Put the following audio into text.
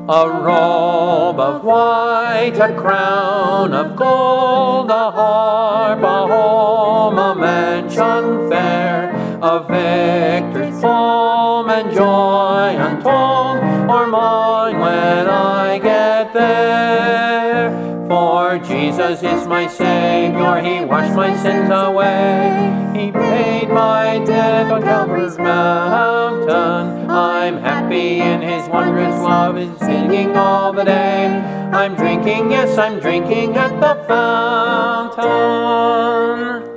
A robe of white, a crown of gold, a harp, a home, a mansion fair, a victor's palm and joy untold are mine when I get there. For Jesus is my Savior, He washed my sins away. He paid my debt on Calvary's mountain. I'm happy in His wondrous love, is singing all the day. I'm drinking, yes, I'm drinking at the fountain.